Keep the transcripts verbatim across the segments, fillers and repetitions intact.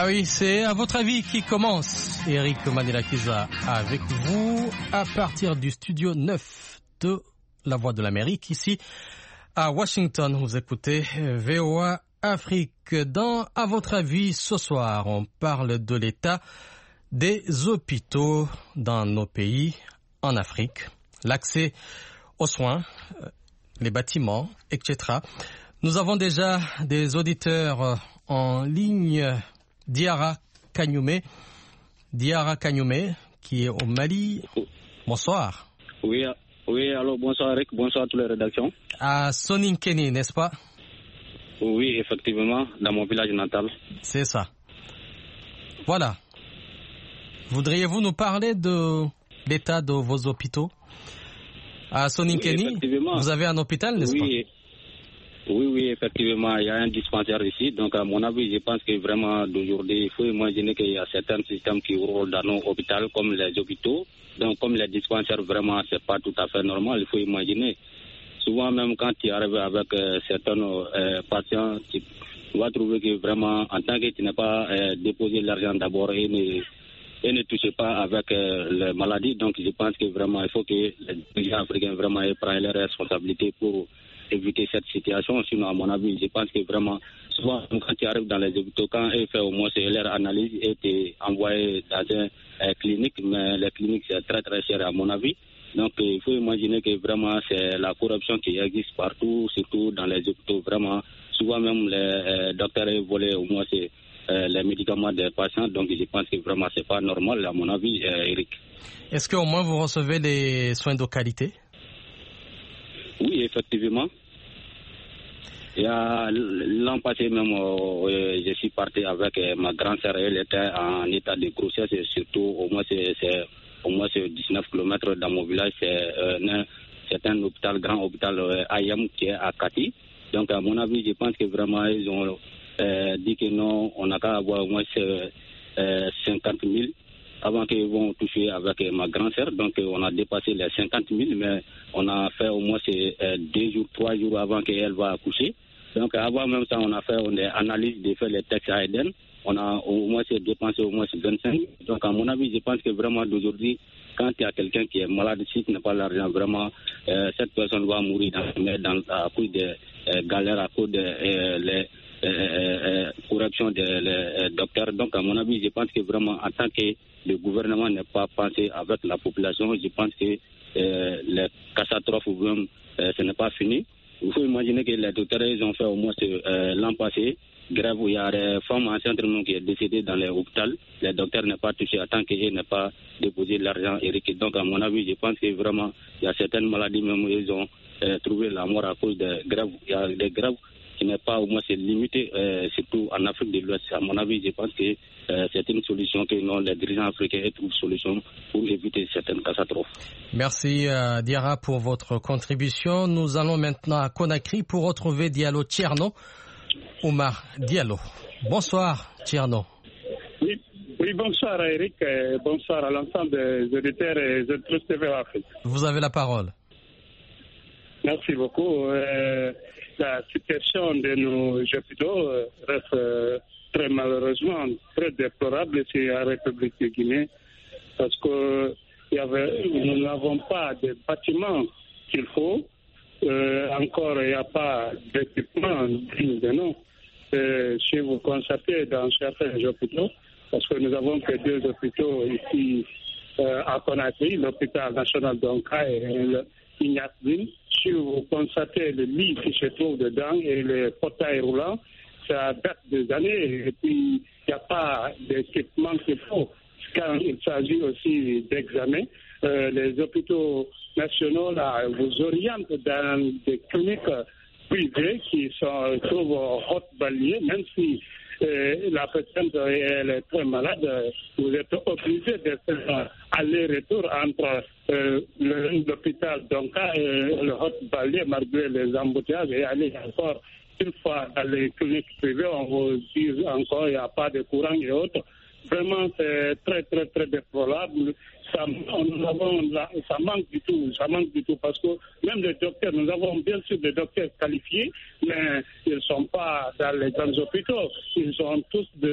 Ah oui, c'est à votre avis qui commence. Eric Mandela-Kiza avec vous à partir du studio neuf de La Voix de l'Amérique ici à Washington. Vous écoutez V O A Afrique. Dans À votre avis, ce soir, on parle de l'état des hôpitaux dans nos pays en Afrique, l'accès aux soins, les bâtiments, et cetera. Nous avons déjà des auditeurs en ligne. Diarra Kanyume, Diarra Kanyume, qui est au Mali. Bonsoir. Oui, oui, alors bonsoir Eric, bonsoir à toutes les rédactions. À Soninkeni, n'est-ce pas? Oui, effectivement, dans mon village natal. C'est ça. Voilà. Voudriez-vous nous parler de l'état de vos hôpitaux? À Soninkeni, oui, vous avez un hôpital, n'est-ce oui. pas? Oui, oui, effectivement, il y a un dispensaire ici. Donc, à mon avis, je pense que vraiment, d'aujourd'hui, il faut imaginer qu'il y a certains systèmes qui roulent dans nos hôpitaux, comme les hôpitaux. Donc, comme les dispensaires, vraiment, c'est pas tout à fait normal. Il faut imaginer. Souvent, même quand tu arrives avec euh, certains euh, patients, tu vas trouver que vraiment, en tant que tu n'as pas euh, déposé l'argent d'abord et ne, et ne touchez pas avec euh, les maladies. Donc, je pense que vraiment, il faut que les dirigeants africains vraiment prennent leurs responsabilités pour éviter cette situation. Sinon, à mon avis, je pense que vraiment, souvent, quand tu arrives dans les hôpitaux, quand ils font au moins leur analyse et tu es envoyé dans une euh, clinique, mais les cliniques, c'est très, très cher, à mon avis. Donc, il faut imaginer que vraiment, c'est la corruption qui existe partout, surtout dans les hôpitaux. Vraiment, souvent même, les euh, docteurs volent au moins c'est, euh, les médicaments des patients. Donc, je pense que vraiment, c'est pas normal, à mon avis, euh, Eric. Est-ce qu'au moins vous recevez des soins de qualité? Oui, effectivement. Il y a l'an passé même, euh, je suis parti avec euh, ma grande sœur, elle était en état de grossesse, et surtout au moins c'est, c'est au moins c'est dix-neuf kilomètres dans mon village, c'est, euh, c'est un hôpital, grand hôpital euh, A I M qui est à Kati. Donc à mon avis, je pense que vraiment ils ont euh, dit que non, on n'a qu'à avoir au moins euh, cinquante mille avant qu'ils vont toucher avec euh, ma grande sœur. Donc euh, on a dépassé les cinquante mille, mais on a fait au moins c'est, euh, deux jours, trois jours avant qu'elle va accoucher. Donc avant même ça, on a fait une analyse de faire les tests à Eden. On a au moins dépensé au moins vingt-cinq. Donc à mon avis, je pense que vraiment d'aujourd'hui, quand il y a quelqu'un qui est malade, si tu n'as pas l'argent, vraiment, euh, cette personne va mourir dans, dans, à cause de euh, galères, à cause de euh, les euh, euh, corrections des euh, docteurs. Donc à mon avis, je pense que vraiment, en tant que le gouvernement n'est pas pensé avec la population, je pense que euh, les catastrophes, même, euh, ce n'est pas fini. Il faut imaginer que les docteurs, ils ont fait au moins euh, l'an passé, grève où il y a des femmes enceintes qui est décédées dans les hôpitaux. Les docteurs n'ont pas touché à tant qu'ils n'ont pas déposé l'argent, Eric. Donc, à mon avis, je pense que vraiment, il y a certaines maladies même où ils ont euh, trouvé la mort à cause des grèves. Il y a des grèves qui n'est pas au moins c'est limité, euh, surtout en Afrique de l'Ouest. À mon avis, je pense que euh, c'est une solution que non, les dirigeants africains trouvent une solution pour éviter certaines catastrophes. Merci euh, Diarra pour votre contribution. Nous allons maintenant à Conakry pour retrouver Diallo Tcherno. Oumar Diallo. Bonsoir Tcherno. Oui, oui, bonsoir Eric, et bonsoir à l'ensemble des auditeurs et des auditrices T V Afrique. Vous avez la parole. Merci beaucoup. Euh, la situation de nos hôpitaux reste euh, très malheureusement très déplorable ici en République de Guinée parce que y avait, nous n'avons pas de bâtiments qu'il faut. Euh, encore, il n'y a pas d'équipement digne de nom. Euh, si vous constatez dans certains hôpitaux, parce que nous avons que deux hôpitaux ici euh, à Conakry, l'hôpital national d'Onka et l'Ignatville. Si vous constatez le lit qui se trouve dedans et les fauteuils roulants, ça date des années et puis il n'y a pas d'équipement qu'il faut. Quand il s'agit aussi d'examens, euh, les hôpitaux nationaux là, vous orientent dans des cliniques privées qui sont trouvent haute-banlieue, même si euh, la personne elle est très malade, vous êtes obligé de faire aller-retour entre euh, l'hôpital d'Onka et le haute-banlieue malgré les embouteillages et aller encore une fois dans les cliniques privées, on vous dit encore il n'y a pas de courant et autres. Vraiment, c'est très, très, très déplorable. Ça, nous avons là, ça manque du tout, ça manque du tout parce que même les docteurs, nous avons bien sûr des docteurs qualifiés, mais ils ne sont pas dans les grands hôpitaux. Ils sont tous de,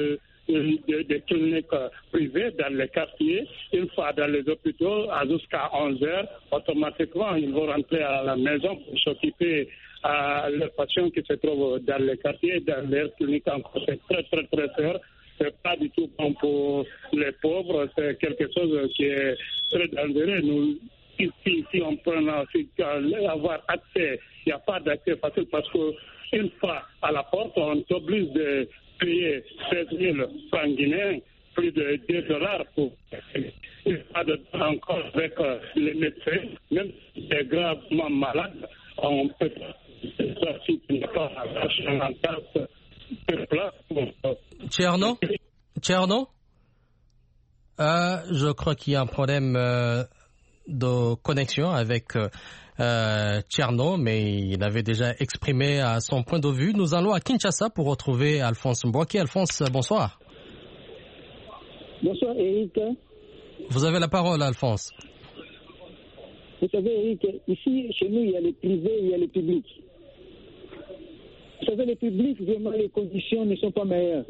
des de cliniques privées dans les quartiers. Une fois dans les hôpitaux, jusqu'à onze heures, automatiquement, ils vont rentrer à la maison pour s'occuper à leurs patients qui se trouvent dans les quartiers, dans les cliniques. Encore, c'est très, très, très cher. C'est pas du tout bon pour les pauvres. C'est quelque chose qui est très dangereux. Nous, ici, si on peut avoir accès, il n'y a pas d'accès facile parce qu'une fois à la porte, on t'oblige de payer seize mille francs guinéens, plus de deux dollars pour une fois de temps encore avec les médecins, même si c'est gravement malade, on peut pas si tu n'as pas en place de place pour... Tcherno Tcherno euh, je crois qu'il y a un problème euh, de connexion avec euh, Tcherno, mais il avait déjà exprimé à son point de vue. Nous allons à Kinshasa pour retrouver Alphonse Mbouaki. Alphonse, bonsoir. Bonsoir Eric. Vous avez la parole, Alphonse. Vous savez Eric, ici chez nous il y a les privés, il y a les publics. Vous savez, les publics, vraiment les conditions ne sont pas meilleures.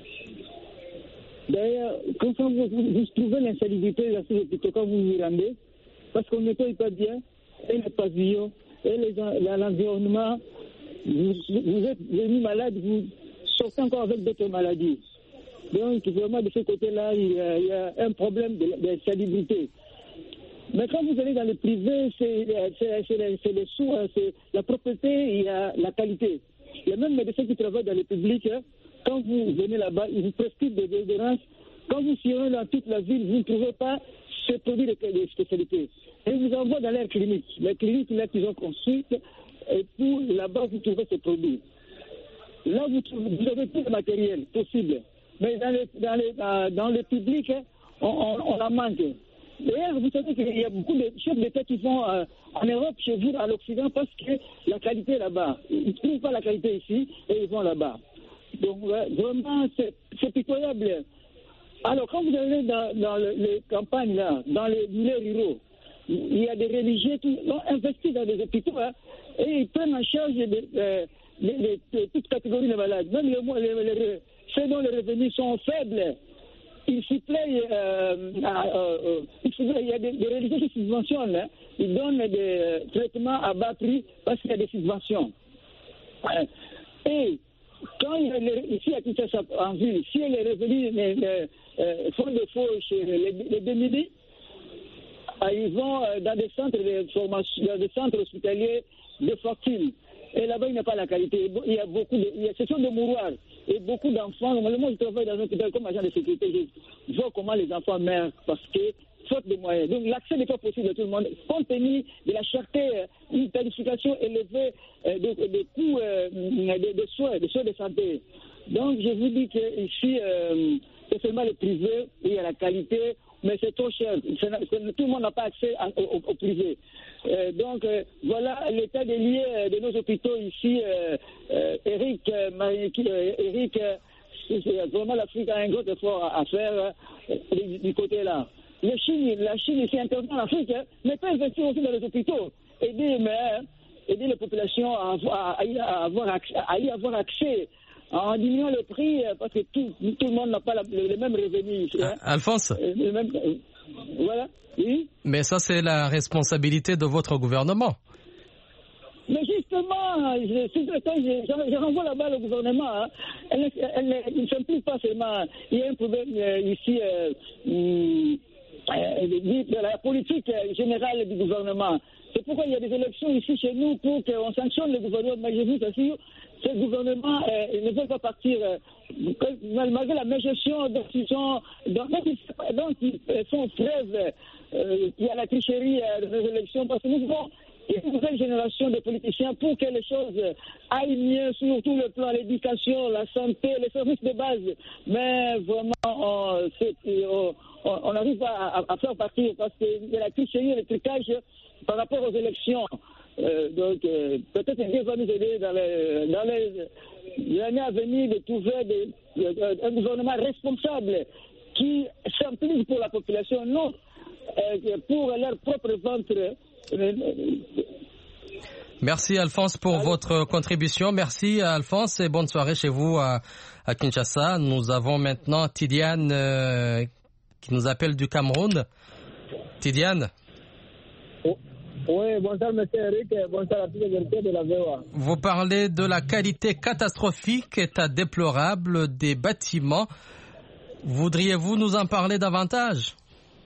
D'ailleurs, quand vous, vous, vous trouvez l'insalubrité dans ces hôpitaux, quand vous vous y rendez, parce qu'on ne paye pas bien, et les pavillons, et les, l'environnement, vous, vous êtes venu malade, vous sortez encore avec d'autres maladies. Donc, vraiment, de ce côté-là, il y a, il y a un problème de, de salubrité. Mais quand vous allez dans le privé, c'est, c'est, c'est, c'est, c'est les sous, c'est la propreté, il y a la qualité. Il y a même médecins qui travaillent dans le public. Hein. Quand vous venez là-bas, ils vous prescrivent des déodorants. Quand vous sillonnez dans toute la ville, vous ne trouvez pas ces produits de, de spécialité. Et ils vous envoient dans leurs cliniques. Les cliniques là qu'ils ont construites, et pour là-bas, vous trouvez ces produits. Là, vous, trouvez, vous avez tout le matériel possible. Mais dans le, dans le, dans, dans le public, on, on, on la manque. D'ailleurs, vous savez qu'il y a beaucoup de chefs d'État qui vont euh, en Europe, chez vous, à l'Occident, parce que la qualité est là-bas. Ils ne trouvent pas la qualité ici et ils vont là-bas. Donc, ouais, vraiment, c'est, c'est pitoyable. Alors, quand vous allez dans, dans le, les campagnes, là, dans les milieux ruraux, il y a des religieux qui ont investi dans des hôpitaux hein, et ils prennent en charge de, de, de, de, de toute catégorie de malades. Même les, les, les, ceux dont les revenus sont faibles. Ils s'y playent, euh, euh, il y a des, des religieux qui subventionnent, hein. Ils donnent des euh, traitements à bas prix parce qu'il y a des subventions. Euh, et quand il y a les, ici à Kinshasa en ville, si les revenus les, les, euh, font défaut chez les, les démunis, euh, ils vont euh, dans des centres de formation, dans des centres hospitaliers de fortune. Et là-bas, il n'y a pas la qualité. Il y a beaucoup de, il y a, ce sont des mouroirs. Et beaucoup d'enfants, normalement, je travaille dans un hôpital comme agent de sécurité, je vois comment les enfants meurent parce que, faute de moyens. Donc, l'accès n'est pas possible à tout le monde. Compte tenu de la cherté, une tarification élevée euh, des de coûts euh, de, de soins, de soins de santé. Donc, je vous dis qu'ici, euh, c'est seulement le privé, où il y a la qualité, mais c'est trop cher. C'est, c'est, tout le monde n'a pas accès à, au, au privé. Euh, donc, euh, voilà l'état des lieux euh, de nos hôpitaux ici. Euh, euh, Eric, euh, euh, Eric euh, c'est, vraiment l'Afrique a un gros effort à, à faire euh, du, du côté-là. Le Chine, la Chine ici intervient en Afrique, hein, mais peut investir aussi dans les hôpitaux. Aider, mais, aider les populations à, à, à, y avoir accès, à y avoir accès. En diminuant le prix, parce que tout, tout le monde n'a pas la, le, le même revenu. Hein. Alphonse le même, euh, Voilà, oui. Mais ça, c'est la responsabilité de votre gouvernement. Mais justement, je, je, je renvoie la balle au gouvernement. Hein. Elle, elle, elle ne s'implique pas seulement. Il y a un problème euh, ici euh, euh, de la politique générale du gouvernement. C'est pourquoi il y a des élections ici chez nous pour qu'on sanctionne le gouvernement. Mais je vous assure, ce gouvernement euh, ne veut pas partir. Euh, malgré la mégestion dont ils sont, dont, dont ils font preuve, euh, il y a la tricherie euh, des élections. Parce que nous avons une nouvelle génération de politiciens pour que les choses aillent mieux sur tout le plan, l'éducation, la santé, les services de base. Mais vraiment, on, on, on arrive à, à, à faire partir parce qu'il y a la tricherie et le trucage par rapport aux élections. Euh, donc, euh, peut-être que Dieu va nous aider dans les, dans les années à venir de trouver des, de, un gouvernement responsable qui s'implique pour la population, non euh, pour leur propre ventre. Merci Alphonse pour Allez. votre contribution. Merci Alphonse et bonne soirée chez vous à, à Kinshasa. Nous avons maintenant Tidiane euh, qui nous appelle du Cameroun. Tidiane. Oh. Oui, bonsoir M. Eric, bonsoir à tous les invités de la V O A. Vous parlez de la qualité catastrophique, état déplorable des bâtiments. Voudriez-vous nous en parler davantage?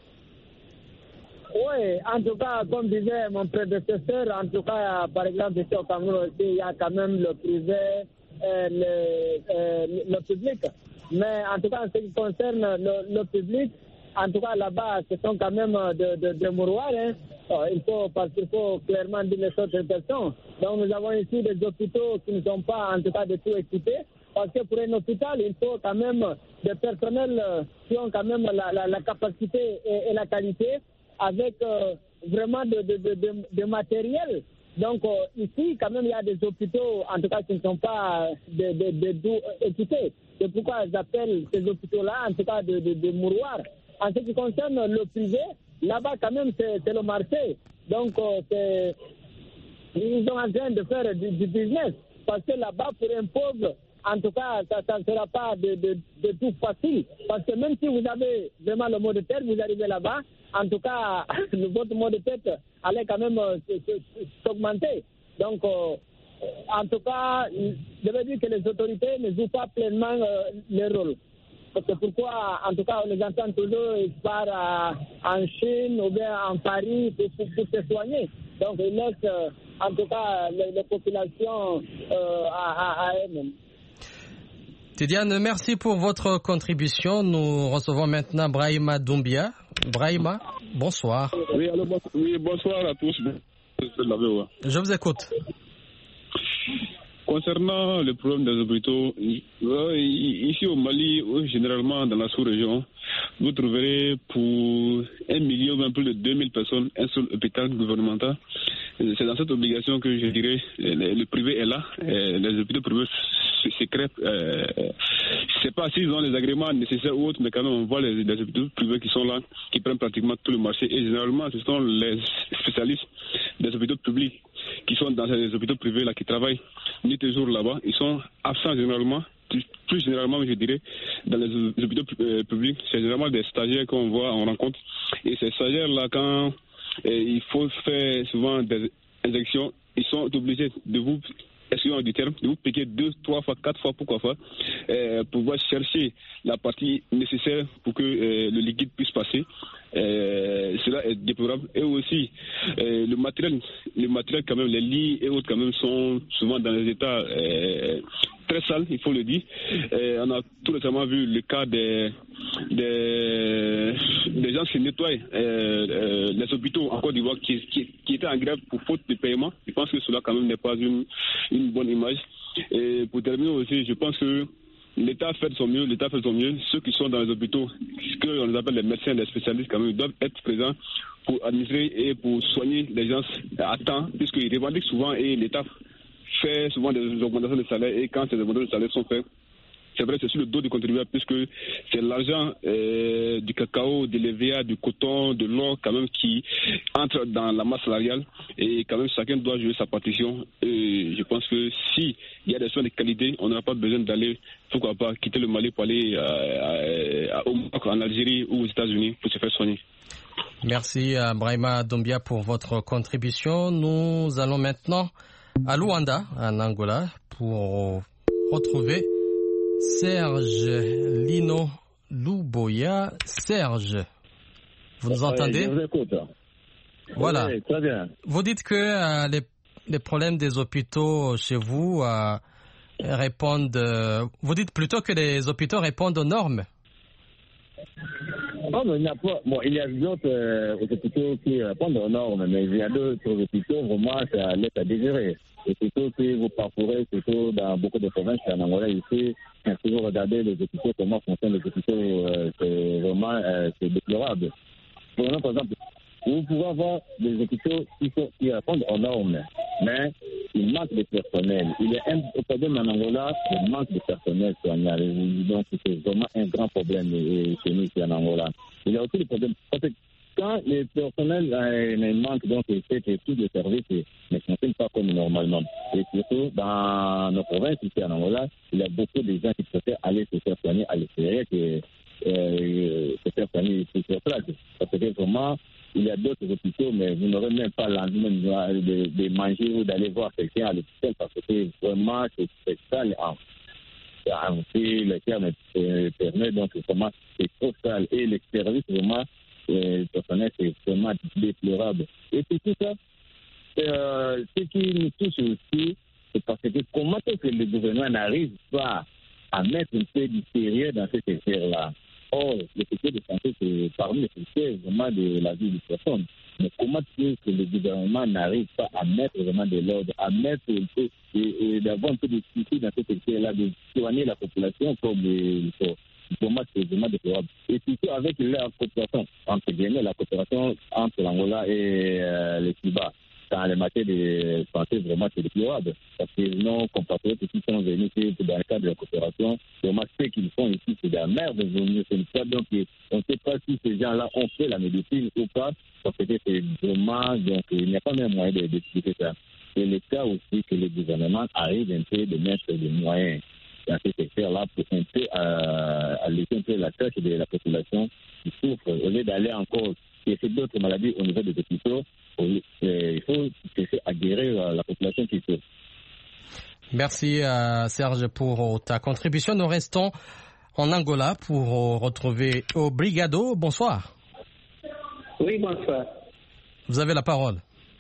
Oui, en tout cas, comme disait mon prédécesseur, en tout cas, par exemple, ici au Cameroun aussi, il y a quand même le privé et le, euh, le public. Mais en tout cas, en ce qui concerne le, le public, en tout cas, là-bas, ce sont quand même de, de, de mouroirs. Hein. Il faut, parce qu'il faut clairement dire les choses aux personnes. Donc, nous avons ici des hôpitaux qui ne sont pas, en tout cas, de tout équipés. Parce que pour un hôpital, il faut quand même des personnels qui ont quand même la, la, la capacité et, et la qualité avec euh, vraiment de, de, de, de, de matériel. Donc, euh, ici, quand même, il y a des hôpitaux, en tout cas, qui ne sont pas de, de, de, de, équipés. C'est pourquoi j'appelle ces hôpitaux-là, en tout cas, de, de, de mouroirs. En ce qui concerne le privé, là-bas, quand même, c'est, c'est le marché. Donc, euh, c'est, ils sont en train de faire du, du business. Parce que là-bas, pour un pauvre, en tout cas, ça ne sera pas de, de, de tout facile. Parce que même si vous avez vraiment le mot de tête, vous arrivez là-bas, en tout cas, votre mot de tête allait quand même euh, s'augmenter. Donc, euh, en tout cas, je veux dire que les autorités ne jouent pas pleinement euh, leur rôle. C'est pourquoi, en tout cas, on les entend toujours, ils partent à, en Chine ou bien en Paris pour, pour, pour se soigner. Donc, ils laissent, euh, en tout cas, les, les populations euh, à, à, à elles-mêmes. Tidiane, merci pour votre contribution. Nous recevons maintenant Brahima Doumbia. Brahima, bonsoir. Oui, alors, bon, oui, bonsoir à tous. Je vous écoute. Concernant le problème des hôpitaux, ici au Mali, généralement dans la sous-région, vous trouverez pour un million, même plus de deux mille personnes, un seul hôpital gouvernemental. C'est dans cette obligation que je dirais, le privé est là, les hôpitaux privés se crêpent. Euh, je ne sais pas s'ils ont les agréments nécessaires ou autres, mais quand même on voit les, les hôpitaux privés qui sont là, qui prennent pratiquement tout le marché. Et généralement, ce sont les spécialistes des hôpitaux publics qui sont dans ces hôpitaux privés là, qui travaillent nuit et jour là-bas. Ils sont absents généralement, plus, plus généralement, je dirais, dans les hôpitaux euh, publics. C'est généralement des stagiaires qu'on voit, on rencontre. Et ces stagiaires-là, quand euh, il faut faire souvent des injections, ils sont obligés de vous, excusez-moi du terme, de vous piquer deux, trois fois, quatre fois, pourquoi pas, euh, pour pouvoir chercher la partie nécessaire pour que euh, le liquide puisse passer. Euh, cela est déplorable. Et aussi, euh, le matériel, le matériel quand même, les lits et autres quand même sont souvent dans des états euh, très sales, il faut le dire. Euh, on a tout récemment vu le cas des, des, des gens qui nettoient euh, euh, les hôpitaux en Côte d'Ivoire qui, qui, qui étaient en grève pour faute de paiement. Je pense que cela quand même n'est pas une, une bonne image. Et pour terminer aussi, je pense que l'État fait de son mieux, l'État fait de son mieux. Ceux qui sont dans les hôpitaux, ce qu'on appelle les médecins, les spécialistes, quand même, doivent être présents pour administrer et pour soigner les gens à temps, puisqu'ils revendiquent souvent et l'État fait souvent des augmentations de salaire. Et quand ces augmentations de salaire sont faites, c'est vrai, c'est sur le dos du contribuable, puisque c'est l'argent euh, du cacao, de l'E V A, du coton, de l'or, quand même, qui entre dans la masse salariale. Et quand même, chacun doit jouer sa partition. Et je pense que s'il y a des soins de qualité, on n'aura pas besoin d'aller, pourquoi pas, quitter le Mali pour aller euh, à, au Maroc, en Algérie ou aux États-Unis pour se faire soigner. Merci à Brahima Doumbia pour votre contribution. Nous allons maintenant à Luanda, en Angola, pour retrouver Serge Lino Luboya. Serge, vous nous entendez? Oui, je vous écoute. Voilà. Oui, très bien. Vous dites que euh, les, les problèmes des hôpitaux chez vous euh, répondent... Euh, vous dites plutôt que les hôpitaux répondent aux normes. Oh, mais il n'y a pas... Bon, il y a d'autres euh, hôpitaux qui répondent aux normes, mais il y a d'autres hôpitaux, vraiment, ça laisse à désirer. Les hôpitaux que vous parcourez, surtout dans beaucoup de provinces, en Angola, ici, si vous regardez les hôpitaux, comment fonctionnent les hôpitaux, euh, c'est vraiment euh, c'est déplorable. Prenons par exemple, vous pouvez avoir des hôpitaux qui, sont, qui répondent aux normes, mais il manque de personnel. Il y a un problème en Angola, il manque de personnel soignant. Donc c'est vraiment un grand problème chez nous ici en Angola. Il y a aussi le problème, quand les personnels euh, manquent, donc c'est que tous les services ne fonctionnent pas comme normalement. Et surtout, dans nos provinces, ici en Angola, il y a beaucoup de gens qui préfèrent aller se faire soigner à l'extérieur que euh, se faire soigner ici sur place. Parce que vraiment, il y a d'autres hôpitaux, mais vous n'aurez même pas l'envie de, de manger ou d'aller voir quelqu'un à l'hôpital parce que vraiment, c'est sale. Si le terme permet, donc vraiment, c'est trop sale. Et le service, vraiment, le personnel, c'est vraiment déplorable. Et puis tout ça, euh, ce qui nous touche aussi, c'est parce que comment est-ce que le gouvernement n'arrive pas à mettre un peu du sérieux dans ce secteur-là? Or, le secteur de santé, c'est parmi les secteurs vraiment de la vie des personnes. Mais comment est-ce que le gouvernement n'arrive pas à mettre vraiment de l'ordre, à mettre un peu, et, et d'avoir un peu de soucis dans ce secteur-là, de soigner la population comme il faut. Vraiment, c'est vraiment déplorable. Et surtout avec la coopération, entre guillemets, la coopération entre l'Angola et euh, les Cuba. Dans les matières de santé, vraiment, c'est déplorable. Parce que nos compatriotes qui sont venus dans le cadre de la coopération, vraiment, ce qu'ils font ici, c'est de la merde. Donc, on ne sait pas si ces gens-là ont fait la médecine ou pas, parce que c'est vraiment, donc, il n'y a pas même moyen d'expliquer ça. C'est le cas aussi que le gouvernement arrive un peu de mettre des moyens dans ce secteur-là pour un peu euh, alléger un peu la tâche de la population qui souffre, au lieu d'aller encore essayer d'autres maladies au niveau des hôpitaux. Il faut essayer à guérir la population qui souffre. Merci euh, Serge pour ta contribution. Nous restons en Angola pour retrouver Obrigado. Bonsoir. Oui, bonsoir. Vous avez la parole.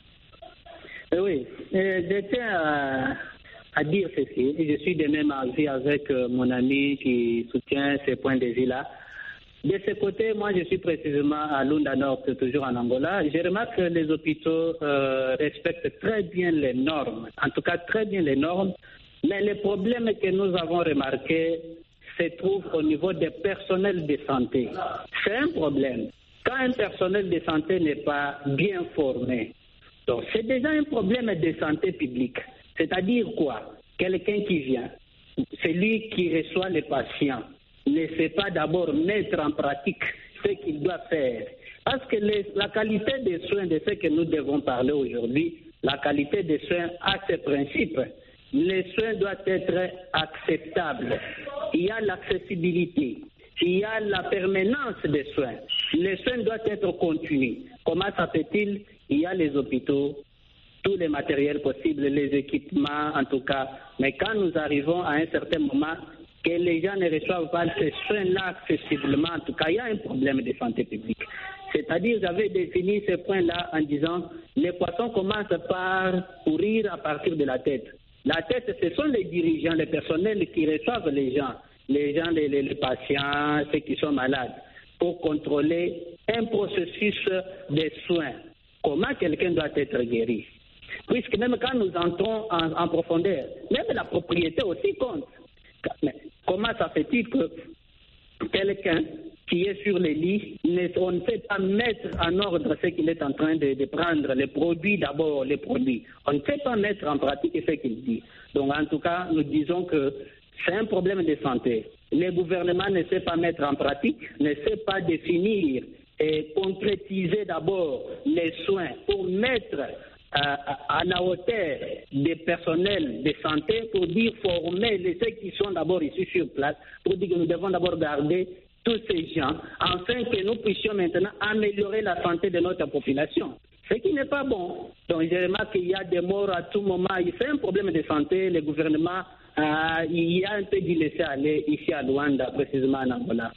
Oui, je tiens à, à dire ceci. Je suis de même avis avec mon ami qui soutient ces points de vue-là. De ce côté, moi, je suis précisément à Lunda Nord, toujours en Angola. Je remarque que les hôpitaux euh, respectent très bien les normes, en tout cas très bien les normes, mais les problèmes que nous avons remarqués se trouvent au niveau des personnels de santé. C'est un problème. Quand un personnel de santé n'est pas bien formé, donc c'est déjà un problème de santé publique. C'est-à-dire quoi? Quelqu'un qui vient, c'est lui qui reçoit les patients, ne sait pas d'abord mettre en pratique ce qu'il doit faire. Parce que les, la qualité des soins, de ce que nous devons parler aujourd'hui, la qualité des soins a ses principes. Les soins doivent être acceptables. Il y a l'accessibilité. Il y a la permanence des soins. Les soins doivent être continus. Comment ça fait-il? Il y a les hôpitaux, tous les matériels possibles, les équipements en tout cas. Mais quand nous arrivons à un certain moment, que les gens ne reçoivent pas ces soins-là accessiblement, en tout cas, il y a un problème de santé publique. C'est-à-dire, j'avais défini ce point-là en disant, les poissons commencent par pourrir à partir de la tête. La tête, ce sont les dirigeants, les personnels qui reçoivent les gens, les gens, les, les, les patients, ceux qui sont malades, pour contrôler un processus de soins. Comment quelqu'un doit être guéri? Puisque même quand nous entrons en, en profondeur, même la propriété aussi compte. Mais comment ça fait-il que quelqu'un qui est sur les lits, on ne sait pas mettre en ordre ce qu'il est en train de, de prendre, les produits d'abord, les produits. On ne sait pas mettre en pratique ce qu'il dit. Donc en tout cas, nous disons que c'est un problème de santé. Le gouvernement ne sait pas mettre en pratique, ne sait pas définir et concrétiser d'abord les soins pour mettre à, à la hauteur des personnels de santé, pour dire former les ceux qui sont d'abord ici sur place, pour dire que nous devons d'abord garder tous ces gens, afin que nous puissions maintenant améliorer la santé de notre population. Ce qui n'est pas bon. Donc je remarque qu'il y a des morts à tout moment. C'est un problème de santé. Le gouvernement, euh, il y a un peu de laisser aller ici à Luanda, précisément en Angola.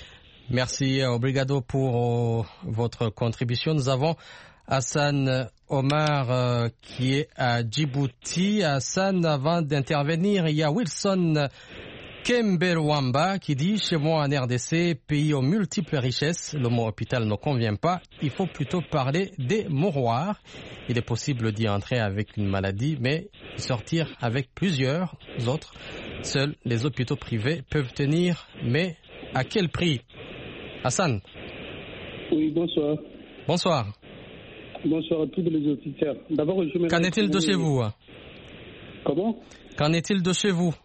Merci, Obrigado, pour euh, votre contribution. Nous avons Hassan Omar euh, qui est à Djibouti. Hassan, avant d'intervenir, il y a Wilson Kemberwamba qui dit « Chez moi en R D C, pays aux multiples richesses, le mot hôpital ne convient pas. Il faut plutôt parler des mouroirs. Il est possible d'y entrer avec une maladie, mais sortir avec plusieurs autres. Seuls les hôpitaux privés peuvent tenir, mais à quel prix ?» Hassan. Oui, bonsoir. Bonsoir. Bonsoir à tous les auditeurs. D'abord, je Qu'en est-il de chez vous? Comment? Qu'en est-il de chez vous?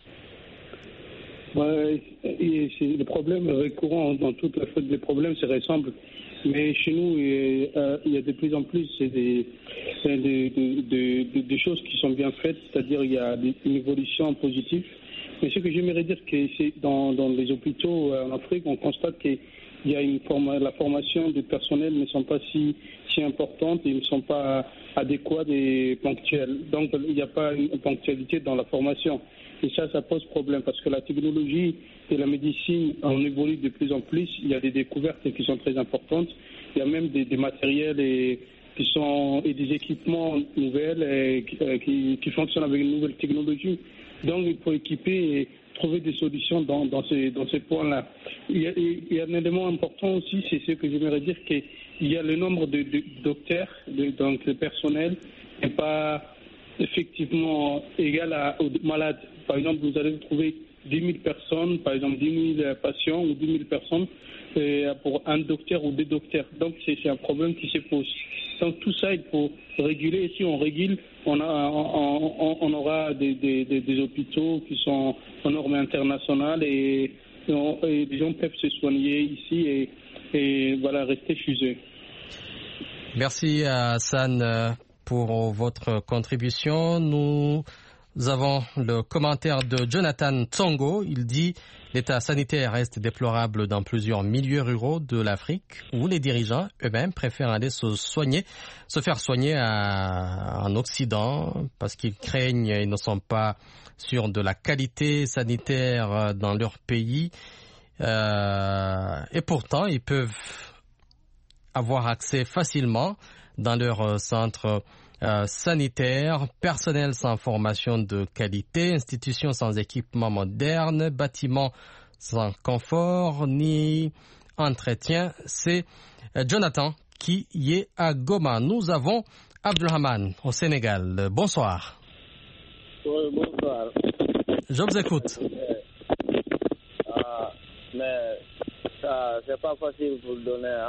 Ouais, c'est le problème récurrent dans toutes les fautes des problèmes, c'est ressemble. Mais chez nous, euh, il y a de plus en plus des, des, des, des, des choses qui sont bien faites, c'est-à-dire il y a une évolution positive. Mais ce que j'aimerais dire, que c'est dans, dans les hôpitaux en Afrique, on constate qu'il y a une forme, la formation du personnel ne sont pas si, si importantes, ils ne sont pas adéquats et ponctuels. Donc il n'y a pas une ponctualité dans la formation. Et ça, ça pose problème parce que la technologie et la médecine, on évolue de plus en plus. Il y a des découvertes qui sont très importantes. Il y a même des, des matériels et, qui sont, et des équipements nouvelles et, qui, qui fonctionnent avec une nouvelle technologie. Donc il faut équiper et trouver des solutions dans, dans ces, dans ces points-là. Il y, a, il y a un élément important aussi, c'est ce que j'aimerais dire, qu'il y a le nombre de, de docteurs, de, donc le personnel n'est pas effectivement égal à, aux malades. Par exemple, vous allez trouver dix mille personnes, par exemple dix mille patients ou dix mille personnes euh, pour un docteur ou deux docteurs. Donc c'est, c'est un problème qui se pose. Donc tout ça, il faut réguler. Et si on régule, on, a, on, on aura des, des, des, des hôpitaux qui sont aux normes internationales et, et les gens peuvent se soigner ici et, et voilà, rester chez eux. Merci à Hassan pour votre contribution. Nous avons le commentaire de Jonathan Tsongo. Il dit « L'état sanitaire reste déplorable dans plusieurs milieux ruraux de l'Afrique où les dirigeants eux-mêmes préfèrent aller se soigner, se faire soigner à, en Occident parce qu'ils craignent et ne sont pas sûrs de la qualité sanitaire dans leur pays. Euh, et pourtant, ils peuvent avoir accès facilement dans leur centre euh, sanitaire, personnel sans formation de qualité, institutions sans équipement moderne, bâtiments sans confort ni entretien. C'est euh, Jonathan qui y est à Goma. Nous avons Abdelrahman au Sénégal. Bonsoir. Oui, bonsoir. Je vous écoute. Ah, mais ça, c'est pas facile pour le donner, hein?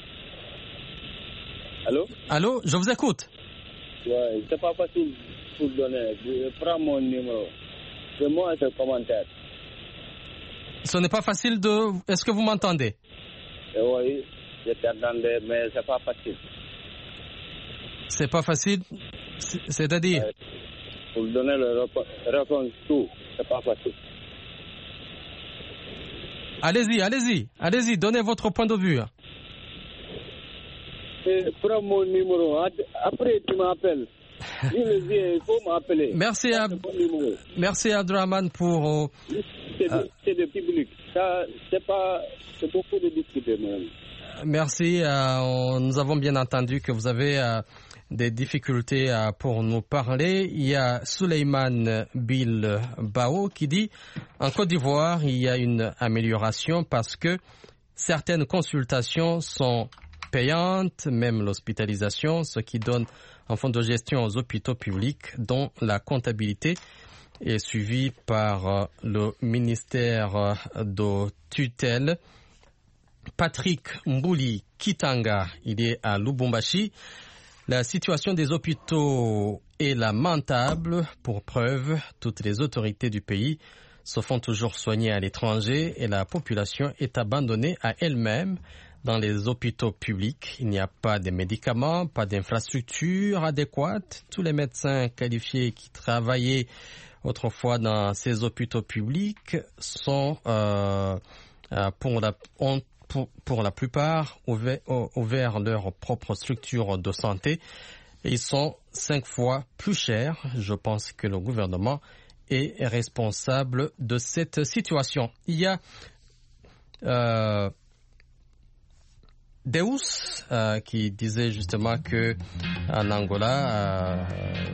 Allô? Allô, je vous écoute. Ouais, c'est pas facile pour donner. Je prends mon numéro. C'est moi ce commentaire. Ce n'est pas facile de... Est-ce que vous m'entendez? Oui, je t'entendais, mais c'est pas facile. C'est pas facile? C'est-à-dire? Ouais, pour donner le réponse tout, c'est pas facile. Allez-y, allez-y, allez-y, donnez votre point de vue. Prends mon numéro. Après, tu m'appelles. Il faut m'appeler. Merci, Ab... Merci Abdelrahman pour... C'est de, c'est de public. Ça, c'est pas... C'est beaucoup de discuter, même. Merci. Euh, on, nous avons bien entendu que vous avez euh, des difficultés euh, pour nous parler. Il y a Souleymane Bill Bao qui dit en Côte d'Ivoire, il y a une amélioration parce que certaines consultations sont payantes, même l'hospitalisation, ce qui donne un fonds de gestion aux hôpitaux publics dont la comptabilité est suivie par le ministère de tutelle. Patrick Mbouli Kitanga, il est à Lubumbashi. La situation des hôpitaux est lamentable. Pour preuve, toutes les autorités du pays se font toujours soigner à l'étranger et la population est abandonnée à elle-même. Dans les hôpitaux publics, il n'y a pas de médicaments, pas d'infrastructures adéquates. Tous les médecins qualifiés qui travaillaient autrefois dans ces hôpitaux publics sont, euh, pour, la, ont, pour, pour la plupart, ouvert, ouvert leur propre structure de santé. Et ils sont cinq fois plus chers. Je pense que le gouvernement est responsable de cette situation. Il y a... Euh, Deus euh, qui disait justement que en Angola, euh,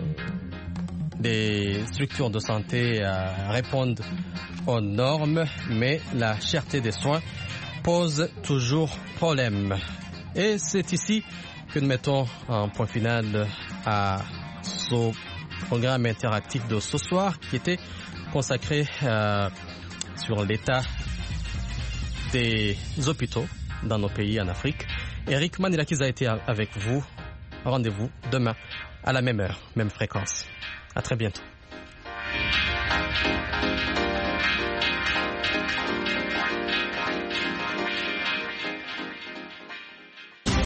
les structures de santé euh, répondent aux normes, mais la cherté des soins pose toujours problème. Et c'est ici que nous mettons un point final à ce programme interactif de ce soir qui était consacré euh, sur l'état des hôpitaux dans nos pays en Afrique. Eric Manilakiza a été avec vous. Rendez-vous demain à la même heure, même fréquence. À très bientôt.